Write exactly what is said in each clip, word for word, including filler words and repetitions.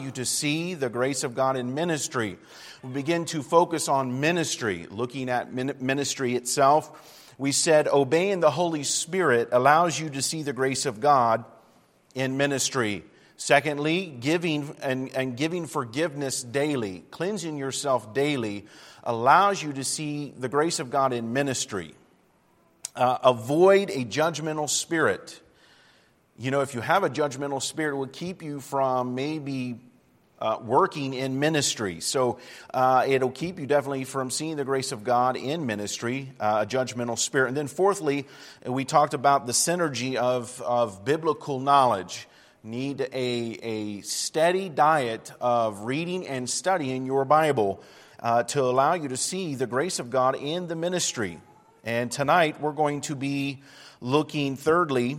you to see the grace of God in ministry. We begin to focus on ministry, looking at ministry itself. We said obeying the Holy Spirit allows you to see the grace of God in ministry. Secondly, giving and, and giving forgiveness daily, cleansing yourself daily, allows you to see the grace of God in ministry. Uh, avoid a judgmental spirit. You know, if you have a judgmental spirit, it will keep you from maybe uh, working in ministry. So uh, it'll keep you definitely from seeing the grace of God in ministry, uh, a judgmental spirit. And then fourthly, we talked about the synergy of, of biblical knowledge. Need a, a steady diet of reading and studying your Bible uh, to allow you to see the grace of God in the ministry. And tonight we're going to be looking, thirdly,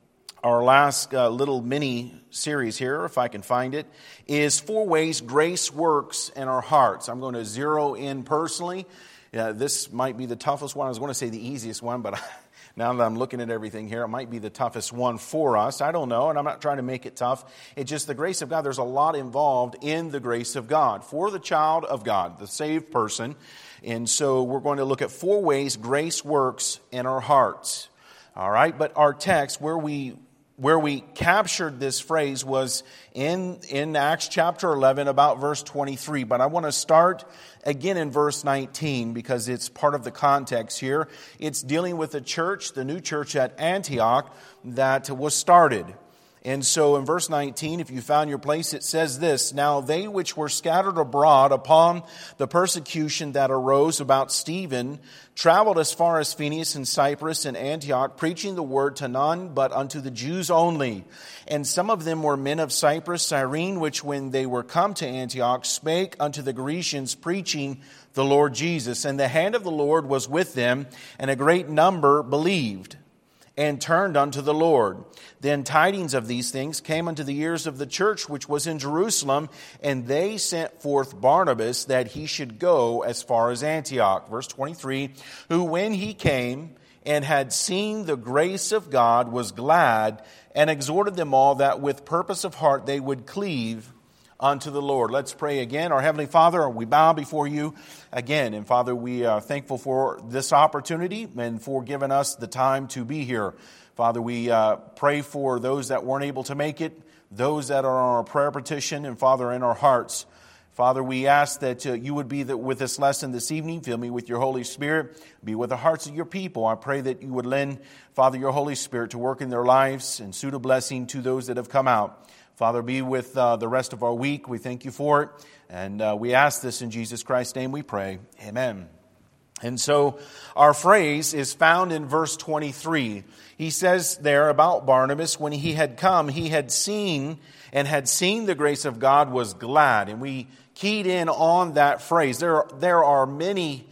our last uh, little mini series here, if I can find it, is four ways grace works in our hearts. I'm going to zero in personally. Uh, this might be the toughest one. I was going to say the easiest one, but now that I'm looking at everything here, it might be the toughest one for us. I don't know, and I'm not trying to make it tough. It's just the grace of God. There's a lot involved in the grace of God for the child of God, the saved person. And so we're going to look at four ways grace works in our hearts. All right, but our text where we where we captured this phrase was in, in Acts chapter eleven, about verse twenty-three. But I want to start again in verse nineteen because it's part of the context here. It's dealing with the church, the new church at Antioch that was started. And so in verse nineteen, if you found your place, it says this: Now they which were scattered abroad upon the persecution that arose about Stephen traveled as far as Phoenix and Cyprus and Antioch, preaching the word to none but unto the Jews only. And some of them were men of Cyprus, Cyrene, which when they were come to Antioch spake unto the Grecians, preaching the Lord Jesus. And the hand of the Lord was with them, and a great number believed and turned unto the Lord. Then tidings of these things came unto the ears of the church which was in Jerusalem, and they sent forth Barnabas that he should go as far as Antioch. Verse twenty-three, who when he came and had seen the grace of God was glad, and exhorted them all that with purpose of heart they would cleave unto the Lord. Let's pray again. Our Heavenly Father, we bow before you again. And Father, we are thankful for this opportunity and for giving us the time to be here. Father, we uh, pray for those that weren't able to make it, those that are on our prayer petition, and Father, in our hearts. Father, we ask that uh, you would be the, with this lesson this evening. Fill me with your Holy Spirit. Be with the hearts of your people. I pray that you would lend, Father, your Holy Spirit to work in their lives and suit a blessing to those that have come out. Father, be with uh, the rest of our week. We thank you for it. And uh, we ask this in Jesus Christ's name we pray. Amen. And so our phrase is found in verse twenty-three. He says there about Barnabas, when he had come, he had seen and had seen the grace of God was glad. And we keyed in on that phrase. There, there are many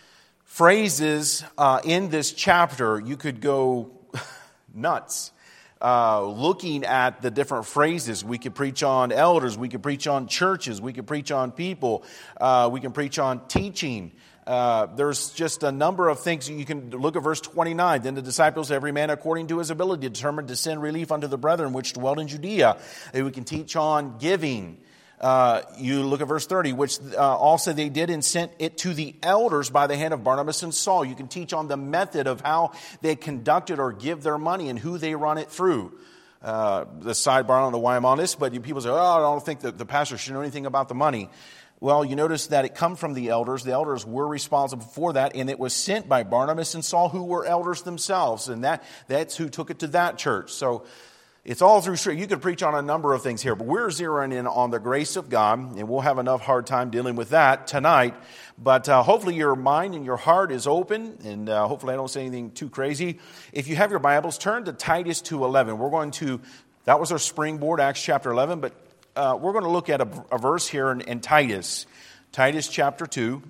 phrases uh, in this chapter. You could go nuts. Uh, looking at the different phrases. We could preach on elders, we could preach on churches, we could preach on people, uh, we can preach on teaching. Uh, there's just a number of things. You can look at verse twenty-nine. Then the disciples, every man according to his ability, determined to send relief unto the brethren which dwelt in Judea. And we can teach on giving. Uh, you look at verse thirty, which uh, also they did and sent it to the elders by the hand of Barnabas and Saul. You can teach on the method of how they conducted or give their money and who they run it through. Uh, the sidebar, I don't know why I'm on this, but people say, oh, I don't think that the pastor should know anything about the money. Well, you notice that it come from the elders. The elders were responsible for that, and it was sent by Barnabas and Saul, who were elders themselves, and that that's who took it to that church. So it's all through Scripture. You could preach on a number of things here, but we're zeroing in on the grace of God, and we'll have enough hard time dealing with that tonight. But uh, hopefully your mind and your heart is open, and uh, hopefully I don't say anything too crazy. If you have your Bibles, turn to Titus two eleven. We're going to, that was our springboard, Acts chapter eleven, but uh, we're going to look at a, a verse here in, in Titus. Titus chapter two.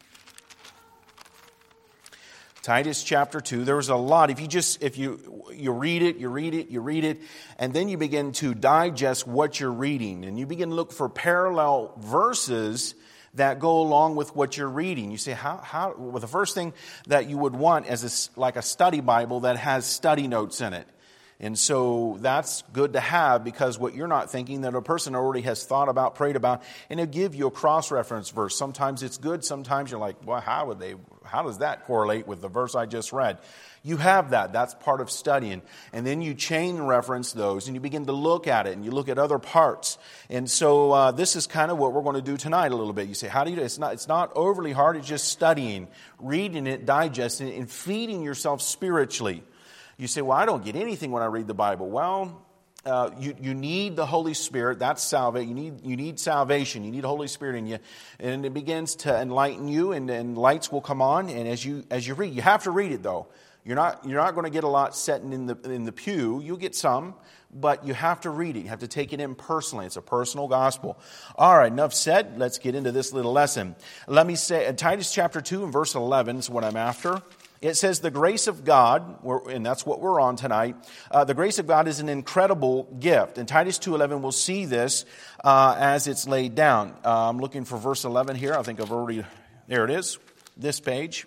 Titus chapter two. There was a lot. If you just, if you, you read it, you read it, you read it, and then you begin to digest what you're reading, and you begin to look for parallel verses that go along with what you're reading. You say, how, how, well, the first thing that you would want is a, like a study Bible that has study notes in it. And so that's good to have, because what you're not thinking, that a person already has thought about, prayed about, and it'll give you a cross-reference verse. Sometimes it's good, sometimes you're like, well, how would they, how does that correlate with the verse I just read? You have that. That's part of studying. And then you chain reference those, and you begin to look at it, and you look at other parts. And so uh, this is kind of what we're going to do tonight a little bit. You say, how do you do it? It's not, it's not overly hard. It's just studying, reading it, digesting it, and feeding yourself spiritually. You say, well, I don't get anything when I read the Bible. Well, uh, you, you need the Holy Spirit. That's salvation. You need, you need salvation. You need the Holy Spirit in you. And it begins to enlighten you, and, and lights will come on. And as you as you read, you have to read it, though. You're not, you're not going to get a lot sitting in the, in the pew. You'll get some, but you have to read it. You have to take it in personally. It's a personal gospel. All right, enough said. Let's get into this little lesson. Let me say, Titus chapter two and verse eleven is what I'm after. It says the grace of God, and that's what we're on tonight, uh, the grace of God is an incredible gift. In Titus two eleven, we'll see this uh, as it's laid down. Uh, I'm looking for verse eleven here. I think I've already, there it is, this page.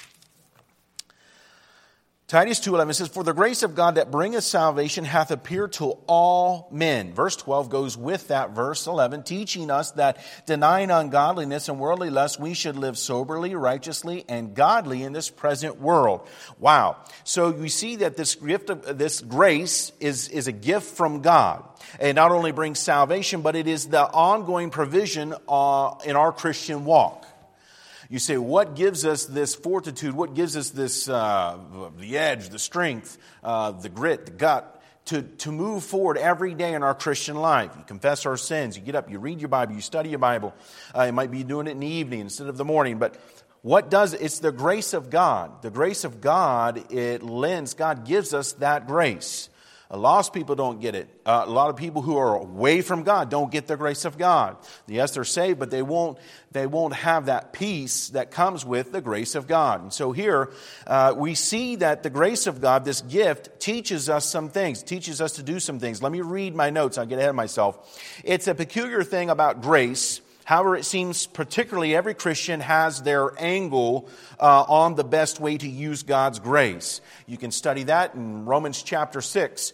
Titus two eleven says, for the grace of God that bringeth salvation hath appeared to all men. Verse twelve goes with that verse eleven, teaching us that denying ungodliness and worldly lust, we should live soberly, righteously, and godly in this present world. Wow. So we see that this gift of this grace is, is a gift from God. It not only brings salvation, but it is the ongoing provision uh, in our Christian walk. You say, what gives us this fortitude? What gives us this, uh, the edge, the strength, uh, the grit, the gut to, to move forward every day in our Christian life? You confess our sins. You get up, you read your Bible, you study your Bible. Uh, you might be doing it in the evening instead of the morning. But what does it? It's the grace of God. The grace of God, it lends, God gives us that grace. A lost people don't get it. Uh, a lot of people who are away from God don't get the grace of God. Yes, they're saved, but they won't they won't have that peace that comes with the grace of God. And so here uh, we see that the grace of God, this gift, teaches us some things, teaches us to do some things. Let me read my notes. I'll get ahead of myself. It's a peculiar thing about grace. However, it seems particularly every Christian has their angle uh, on the best way to use God's grace. You can study that in Romans chapter six.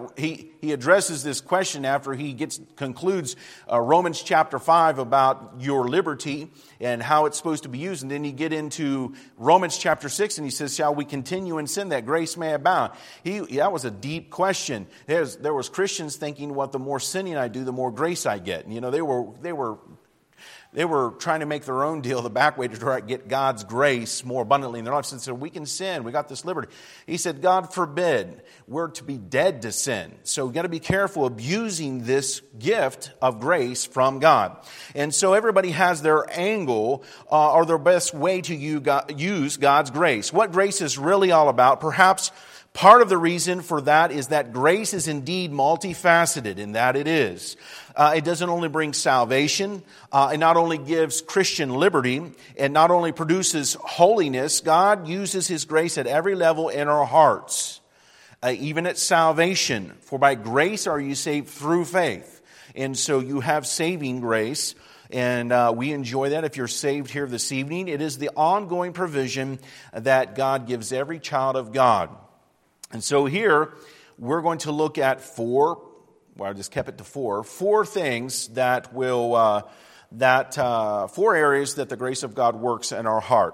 he he addresses this question after he gets concludes uh, Romans chapter five about your liberty and how it's supposed to be used. And then you get into Romans chapter six and he says, shall we continue in sin that grace may abound? He, that was a deep question. There's, there was Christians thinking, what, the more sinning I do, the more grace I get. And, you know, they were they were... They were trying to make their own deal the back way to try to get God's grace more abundantly in their lives. And so we can sin. We got this liberty. He said, God forbid. We're to be dead to sin. So we've got to be careful abusing this gift of grace from God. And so everybody has their angle uh, or their best way to use God's grace. What grace is really all about, perhaps part of the reason for that is that grace is indeed multifaceted, in that it is. Uh, it doesn't only bring salvation, uh, it not only gives Christian liberty, it not only produces holiness. God uses His grace at every level in our hearts, uh, even at salvation. For by grace are you saved through faith. And so you have saving grace, and uh, we enjoy that if you're saved here this evening. It is the ongoing provision that God gives every child of God. And so here, we're going to look at four, well, I just kept it to four, four things that will, uh, that, uh, four areas that the grace of God works in our heart.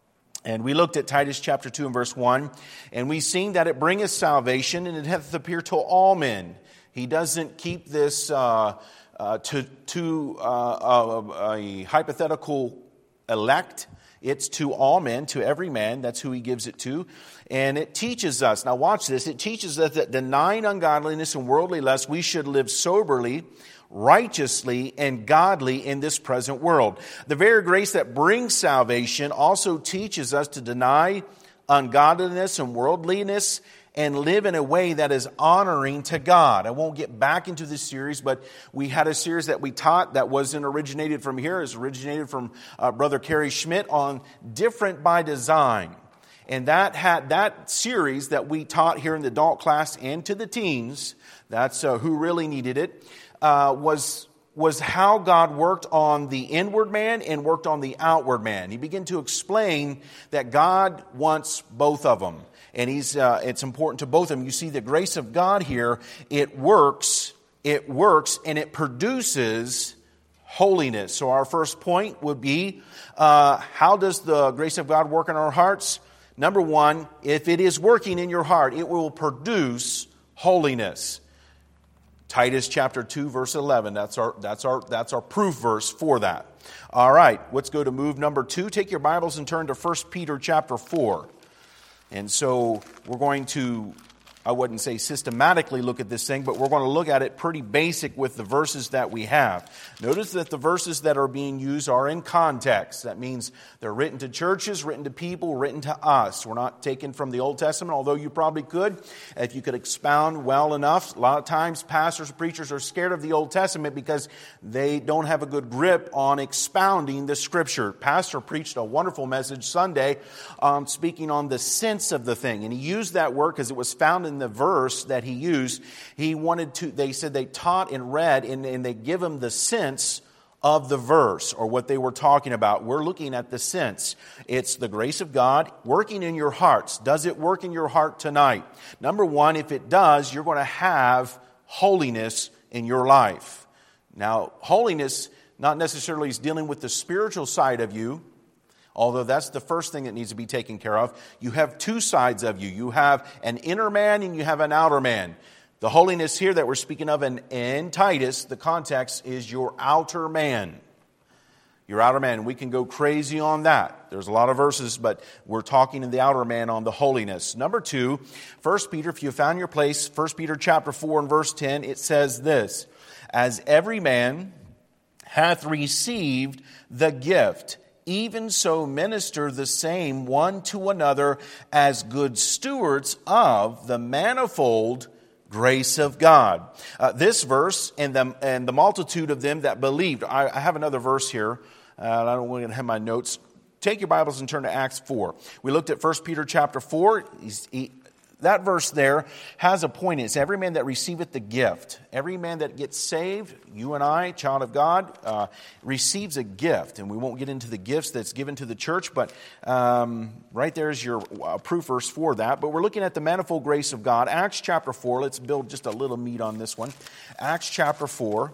And we looked at Titus chapter two and verse one, and we've seen that it bringeth salvation, and it hath appeared to all men. He doesn't keep this uh, uh, to, to uh, a, a hypothetical elect. It's to all men, to every man. That's who He gives it to. And it teaches us, now watch this, it teaches us that denying ungodliness and worldly lust, we should live soberly, righteously, and godly in this present world. The very grace that brings salvation also teaches us to deny ungodliness and worldliness and live in a way that is honoring to God. I won't get back into this series, but we had a series that we taught that wasn't originated from here. It's originated from uh, Brother Kerry Schmidt on Different by Design. And that had that series that we taught here in the adult class and to the teens, that's uh, who really needed it, uh, was was how God worked on the inward man and worked on the outward man. He began to explain that God wants both of them. And he's, uh, it's important to both of them. You see the grace of God here, it works, it works, and it produces holiness. So our first point would be, uh, how does the grace of God work in our hearts? Number one, if it is working in your heart, it will produce holiness. Titus chapter two, verse eleven. That's our, that's our, that's our proof verse for that. All right, let's go to move number two. Take your Bibles and turn to First Peter chapter four. And so we're going to, I wouldn't say systematically look at this thing, but we're going to look at it pretty basic with the verses that we have. Notice that the verses that are being used are in context. That means they're written to churches, written to people, written to us. We're not taken from the Old Testament, although you probably could, if you could expound well enough. A lot of times pastors, preachers are scared of the Old Testament because they don't have a good grip on expounding the Scripture. Pastor preached a wonderful message Sunday um, speaking on the sense of the thing. And he used that word because it was found in the verse that he used. He wanted to, they said they taught and read and, and they give him the sense of the verse or what they were talking about. We're looking at the sense. It's the grace of God working in your hearts. Does it work in your heart tonight? Number one, if it does, you're going to have holiness in your life. Now, holiness not necessarily is dealing with the spiritual side of you, although that's the first thing that needs to be taken care of. You have two sides of you. You have an inner man and you have an outer man. The holiness here that we're speaking of in, in Titus, the context is your outer man. Your outer man. We can go crazy on that. There's a lot of verses, but we're talking in the outer man on the holiness. Number two, First Peter, if you found your place, First Peter chapter four and verse ten, it says this, as every man hath received the gift, even so minister the same one to another as good stewards of the manifold grace of God. Uh, this verse, and the, and the multitude of them that believed. I, I have another verse here. Uh, I don't want to have my notes. Take your Bibles and turn to Acts four. We looked at First Peter chapter four. He's, he, that verse there has a point. It's every man that receiveth the gift. Every man that gets saved, you and I, child of God, uh, receives a gift. And we won't get into the gifts that's given to the church, but um, right there is your uh, proof verse for that. But we're looking at the manifold grace of God. Acts chapter four. Let's build just a little meat on this one. Acts chapter four.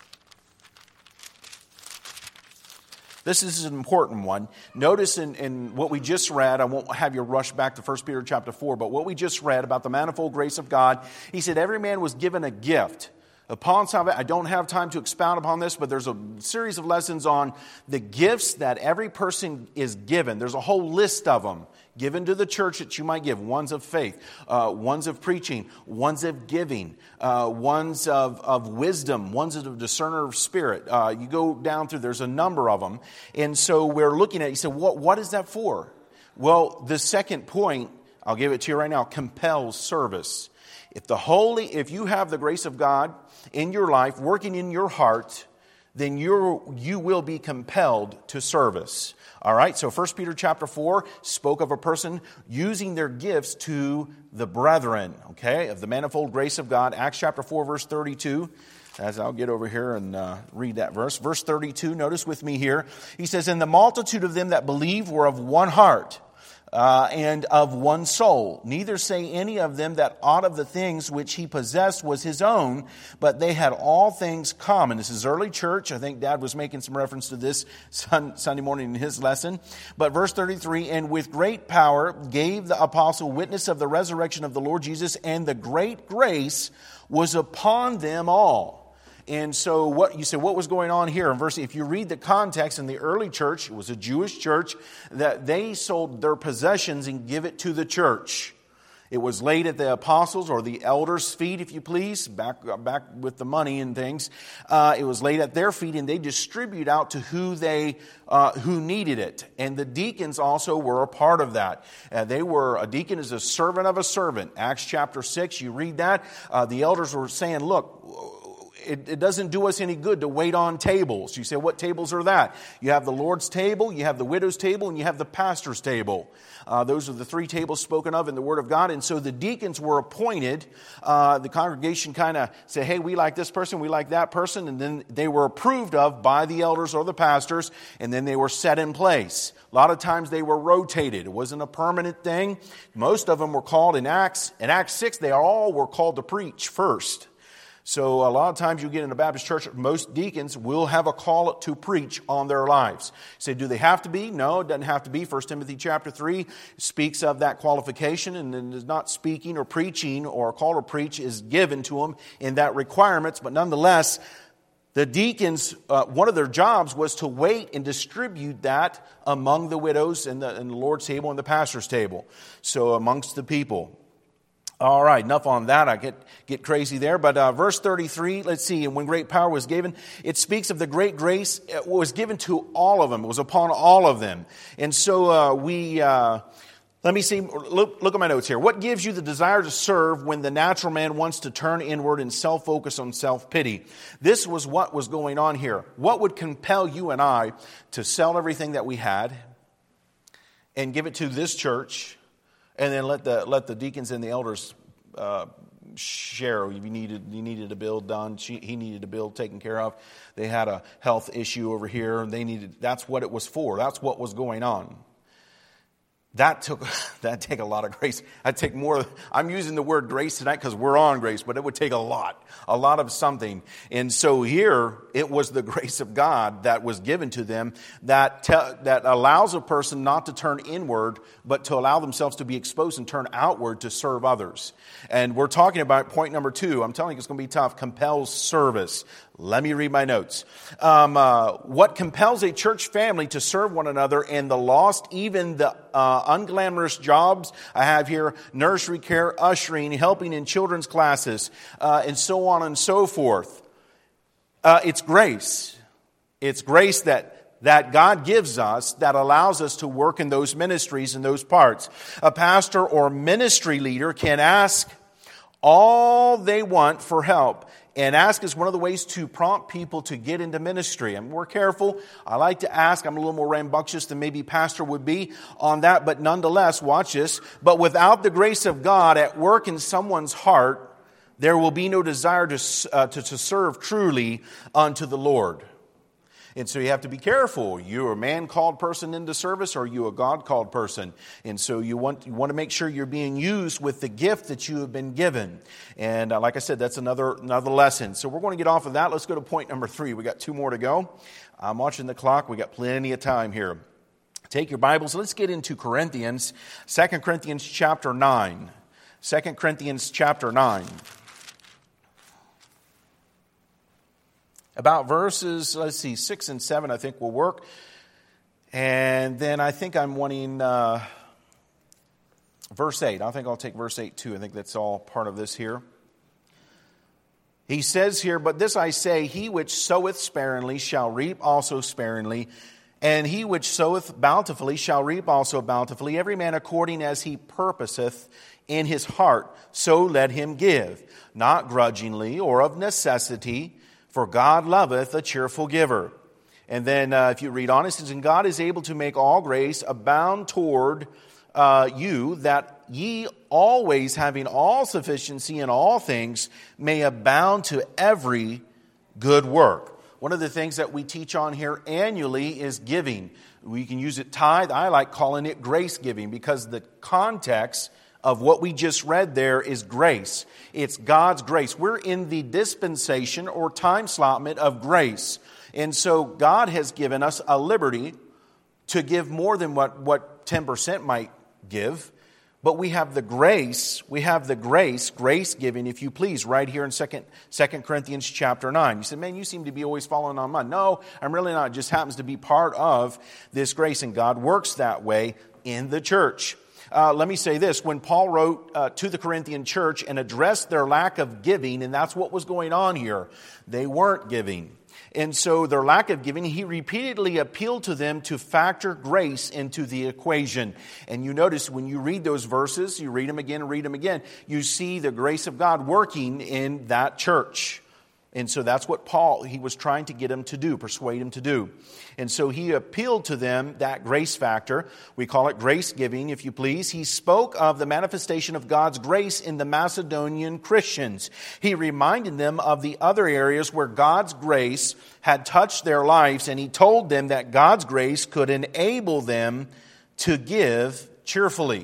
This is an important one. Notice in, in what we just read, I won't have you rush back to First Peter chapter four, but what we just read about the manifold grace of God, he said every man was given a gift. Upon salvation, I don't have time to expound upon this, but there's a series of lessons on the gifts that every person is given. There's a whole list of them given to the church that you might give. Ones of faith, uh, ones of preaching, ones of giving, uh, ones of, of wisdom, ones of discerner of spirit. Uh, you go down through, there's a number of them. And so we're looking at, you say, what, what is that for? Well, the second point, I'll give it to you right now, compels service. If the holy, if you have the grace of God in your life, working in your heart, then you're, you will be compelled to service. All right, so First Peter chapter four spoke of a person using their gifts to the brethren, okay, of the manifold grace of God. Acts chapter four, verse thirty-two, as I'll get over here and uh, read that verse. Verse thirty-two, notice with me here. He says, and the multitude of them that believed were of one heart, Uh, and of one soul. Neither say any of them that aught of the things which he possessed was his own, but they had all things common. This is early church. I think Dad was making some reference to this sun, Sunday morning in his lesson. But verse thirty-three, and with great power gave the apostle witness of the resurrection of the Lord Jesus, and the great grace was upon them all. And so what you say, what was going on here in verse, if you read the context in the early church, it was a Jewish church, that they sold their possessions and give it to the church. It was laid at the apostles' or the elders' feet, if you please, back back with the money and things. Uh, it was laid at their feet, and they distribute out to who they uh, who needed it. And the deacons also were a part of that. Uh, they were a deacon is a servant of a servant. Acts chapter six, you read that. Uh, the elders were saying, "Look, it, it doesn't do us any good to wait on tables. You say, what tables are that? You have the Lord's table, you have the widow's table, and you have the pastor's table. Uh, those are the three tables spoken of in the Word of God. And so the deacons were appointed. Uh, the congregation kind of said, hey, we like this person, we like that person. And then they were approved of by the elders or the pastors. And then they were set in place. A lot of times they were rotated. It wasn't a permanent thing. Most of them were called in Acts. In Acts six, they all were called to preach first. So a lot of times you get in a Baptist church, most deacons will have a call to preach on their lives. You say, do they have to be? No, it doesn't have to be. First Timothy chapter three speaks of that qualification, and then is not speaking or preaching, or a call to preach is given to them in that requirements. But nonetheless, the deacons, uh, one of their jobs was to wait and distribute that among the widows and the, and the Lord's table and the pastor's table. So amongst the people. All right, enough on that. I get get crazy there. But uh, verse thirty-three, let's see. And when great power was given, it speaks of the great grace. It was given to all of them. It was upon all of them. And so uh, we, uh, let me see, look, look at my notes here. What gives you the desire to serve when the natural man wants to turn inward and self-focus on self-pity? This was what was going on here. What would compel you and I to sell everything that we had and give it to this church, and then let the let the deacons and the elders uh, share? You needed you needed a bill done. She, he needed a bill taken care of. They had a health issue over here, and they needed. That's what it was for. That's what was going on. That took that take a lot of grace. I'd take more. I'm using the word grace tonight because we're on grace, but it would take a lot, a lot of something. And so here it was the grace of God that was given to them that te- that allows a person not to turn inward, but to allow themselves to be exposed and turn outward to serve others. And we're talking about point number two. I'm telling you, it's going to be tough. Compels service. Let me read my notes. Um, uh, what compels a church family to serve one another and the lost, even the uh, unglamorous jobs I have here, nursery care, ushering, helping in children's classes, uh, and so on and so forth. Uh, it's grace. It's grace that that God gives us that allows us to work in those ministries and those parts. A pastor or ministry leader can ask all they want for help. And ask is one of the ways to prompt people to get into ministry. I'm more careful. I like to ask. I'm a little more rambunctious than maybe pastor would be on that. But nonetheless, watch this. But without the grace of God at work in someone's heart, there will be no desire to, uh, to, to serve truly unto the Lord. And so you have to be careful. You're a man-called person into service, or you a God-called person. And so you want you want to make sure you're being used with the gift that you have been given. And uh, like I said, that's another another lesson. So we're going to get off of that. Let's go to point number three. We got two more to go. I'm watching the clock. We got plenty of time here. Take your Bibles. Let's get into Corinthians, Second Corinthians chapter nine. Second Corinthians chapter nine. About verses, let's see, six and seven I think will work. And then I think I'm wanting uh, verse eight. I think I'll take verse eight too. I think that's all part of this here. He says here, but this I say, he which soweth sparingly shall reap also sparingly. And he which soweth bountifully shall reap also bountifully. Every man according as he purposeth in his heart, so let him give. Not grudgingly or of necessity, for God loveth a cheerful giver. And then uh, if you read on, it says, and God is able to make all grace abound toward uh, you, that ye always having all sufficiency in all things may abound to every good work. One of the things that we teach on here annually is giving. We can use it tithe. I like calling it grace giving because the context of what we just read there is grace. It's God's grace. We're in the dispensation or time slotment of grace. And so God has given us a liberty to give more than what, what ten percent might give. But we have the grace, we have the grace, grace giving, if you please, right here in Second Corinthians chapter nine. You said, man, you seem to be always following on mine. No, I'm really not. It just happens to be part of this grace, and God works that way in the church. Uh, let me say this. When Paul wrote uh, to the Corinthian church and addressed their lack of giving, and that's what was going on here, they weren't giving. And so their lack of giving, he repeatedly appealed to them to factor grace into the equation. And you notice when you read those verses, you read them again and read them again, you see the grace of God working in that church. And so that's what Paul, he was trying to get him to do, persuade him to do. And so he appealed to them, that grace factor. We call it grace giving, if you please. He spoke of the manifestation of God's grace in the Macedonian Christians. He reminded them of the other areas where God's grace had touched their lives, and he told them that God's grace could enable them to give cheerfully.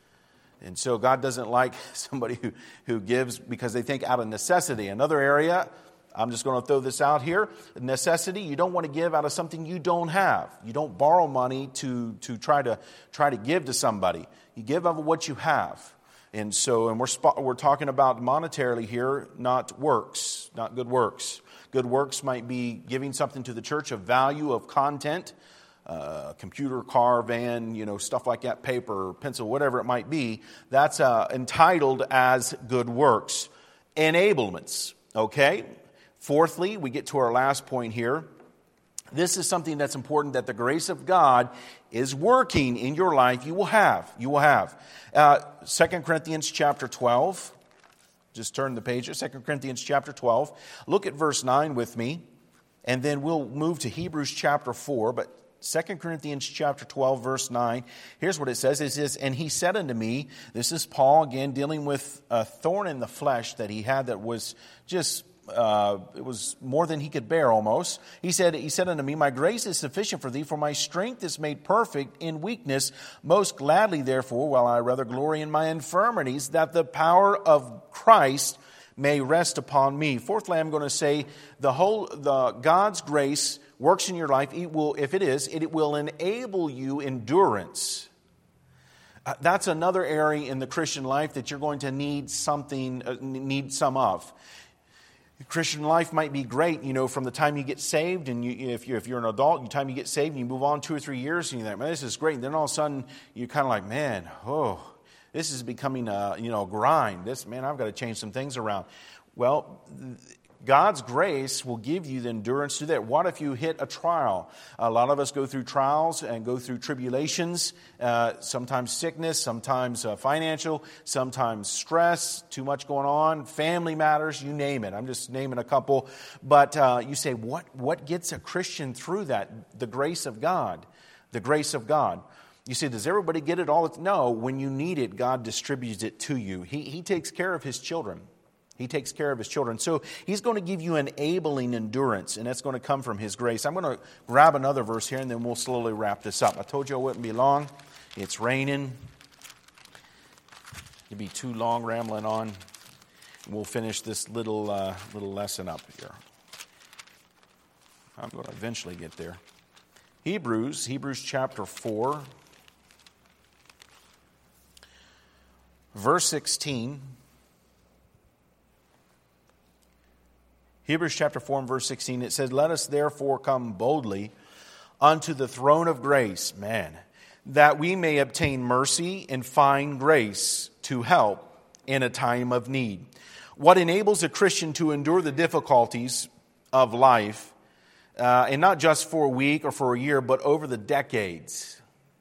And so God doesn't like somebody who, who gives because they think out of necessity. Another area, I'm just going to throw this out here. Necessity, you don't want to give out of something you don't have. You don't borrow money to, to try to try to give to somebody. You give of what you have. And so, and we're we're talking about monetarily here, not works, not good works. Good works might be giving something to the church of value, of content, uh, computer, car, van, you know, stuff like that, paper, pencil, whatever it might be. That's uh, entitled as good works. Enablements, okay? Fourthly, we get to our last point here. This is something that's important, that the grace of God is working in your life. You will have. You will have. Uh, Second Corinthians chapter twelve. Just turn the page. Second Corinthians chapter twelve. Look at verse nine with me. And then we'll move to Hebrews chapter four. But Second Corinthians chapter twelve, verse nine. Here's what it says. It says, and he said unto me, this is Paul again dealing with a thorn in the flesh that he had that was just... Uh, it was more than he could bear almost. He said, he said unto me, my grace is sufficient for thee, for my strength is made perfect in weakness. Most gladly, therefore, while I rather glory in my infirmities, that the power of Christ may rest upon me. Fourthly, I'm going to say the whole, the God's grace works in your life. It will, if it is, it will enable you endurance. Uh, that's another area in the Christian life that you're going to need something, uh, need some of. Christian life might be great, you know, from the time you get saved, and you, if, you're, if you're an adult, the time you get saved, and you move on two or three years, and you think, man, this is great. And then all of a sudden, you're kind of like, man, oh, this is becoming a, you know, grind. This, man, I've got to change some things around. Well, God's grace will give you the endurance to that. What if you hit a trial? A lot of us go through trials and go through tribulations, uh, sometimes sickness, sometimes uh, financial, sometimes stress, too much going on, family matters, you name it. I'm just naming a couple. But uh, you say, what, what gets a Christian through that? The grace of God. The grace of God. You say, does everybody get it all? No, when you need it, God distributes it to you. He, he takes care of His children. He takes care of His children. So He's going to give you enabling endurance, and that's going to come from His grace. I'm going to grab another verse here, and then we'll slowly wrap this up. I told you I wouldn't be long. It's raining. It'd be too long rambling on. We'll finish this little uh, little lesson up here. I'm going to eventually get there. Hebrews, Hebrews chapter four, verse sixteen. Hebrews chapter four and verse sixteen, it says, let us therefore come boldly unto the throne of grace, man, that we may obtain mercy and find grace to help in a time of need. What enables a Christian to endure the difficulties of life, uh, and not just for a week or for a year, but over the decades.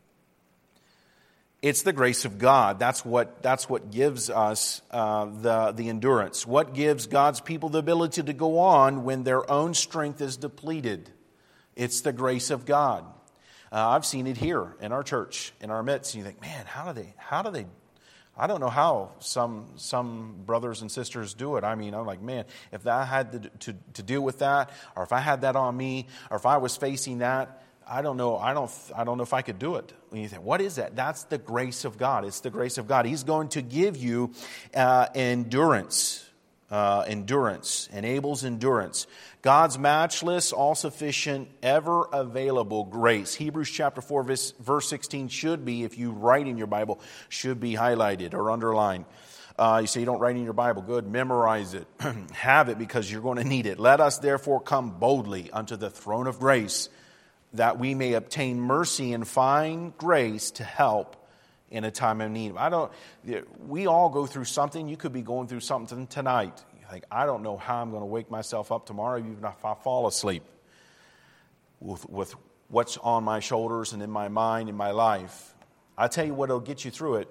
It's the grace of God. That's what, that's what gives us uh, the, the endurance. What gives God's people the ability to go on when their own strength is depleted? It's the grace of God. Uh, I've seen it here in our church, in our midst. And you think, man, how do they, how do they, I don't know how some some brothers and sisters do it. I mean, I'm like, man, if I had to, to, to deal with that, or if I had that on me, or if I was facing that, I don't know. I don't. I don't know if I could do it. When you think, what is that? That's the grace of God. It's the grace of God. He's going to give you uh, endurance. Uh, endurance enables endurance. God's matchless, all-sufficient, ever-available grace. Hebrews chapter four, verse, verse sixteen should be, if you write in your Bible, should be highlighted or underlined. Uh, you say you don't write in your Bible. Good. Memorize it. Have it, because you're going to need it. Let us therefore come boldly unto the throne of grace, that we may obtain mercy and find grace to help in a time of need. I don't. We all go through something. You could be going through something tonight. You think, I don't know how I'm going to wake myself up tomorrow, even if I fall asleep. With, with what's on my shoulders and in my mind, in my life, I tell you what will get you through it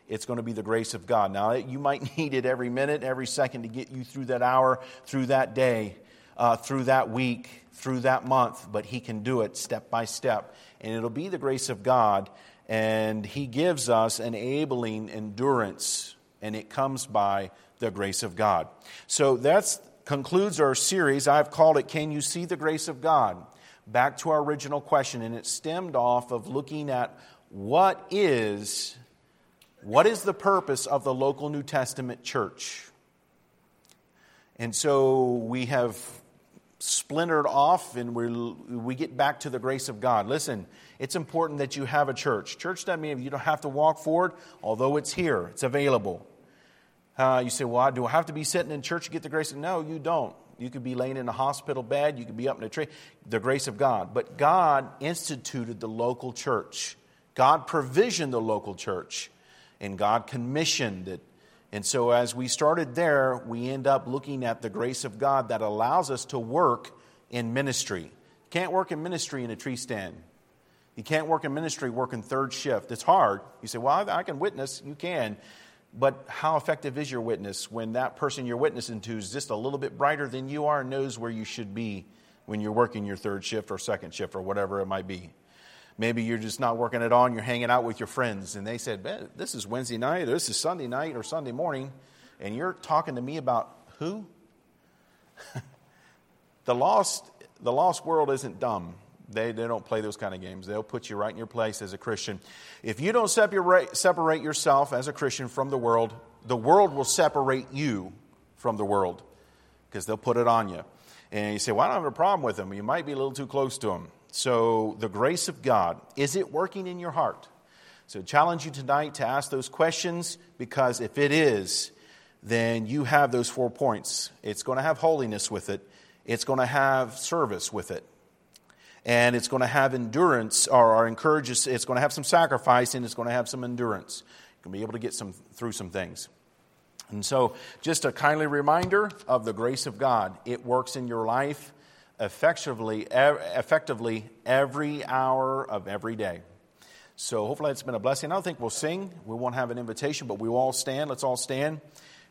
it's going to be the grace of God. Now, you might need it every minute, every second to get you through that hour, through that day, uh, through that week, through that month, but He can do it step by step. And it'll be the grace of God, and He gives us enabling endurance, and it comes by the grace of God. So that concludes our series. I've called it, Can You See the Grace of God? Back to our original question, and it stemmed off of looking at what is, what is the purpose of the local New Testament church. And so we have splintered off, and we we get back to the grace of God. Listen, it's important that you have a church. Church doesn't mean you don't have to walk forward, although it's here, it's available. Uh, you say, well, do I have to be sitting in church to get the grace? No, you don't. You could be laying in a hospital bed. You could be up in a tree. The grace of God. But God instituted the local church. God provisioned the local church. And God commissioned it. And so as we started there, we end up looking at the grace of God that allows us to work in ministry. You can't work in ministry in a tree stand. You can't work in ministry working third shift. It's hard. You say, well, I can witness. You can. But how effective is your witness when that person you're witnessing to is just a little bit brighter than you are and knows where you should be when you're working your third shift or second shift or whatever it might be? Maybe you're just not working at all and you're hanging out with your friends and they said, man, this is Wednesday night or this is Sunday night or Sunday morning, and you're talking to me about who? the lost the lost world isn't dumb. They, they don't play those kind of games. They'll put you right in your place as a Christian. If you don't separate, separate yourself as a Christian from the world, the world will separate you from the world because they'll put it on you. And you say, well, I don't have a problem with them. You might be a little too close to them. So the grace of God, is it working in your heart? So I challenge you tonight to ask those questions, because if it is, then you have those four points. It's going to have holiness with it. It's going to have service with it. And it's going to have endurance, or, or encourages. It's going to have some sacrifice, and it's going to have some endurance. You're going to be able to get some through some things. And so, just a kindly reminder of the grace of God. It works in your life effectively, effectively every hour of every day. So, hopefully, it's been a blessing. I don't think we'll sing. We won't have an invitation, but we will all stand. Let's all stand.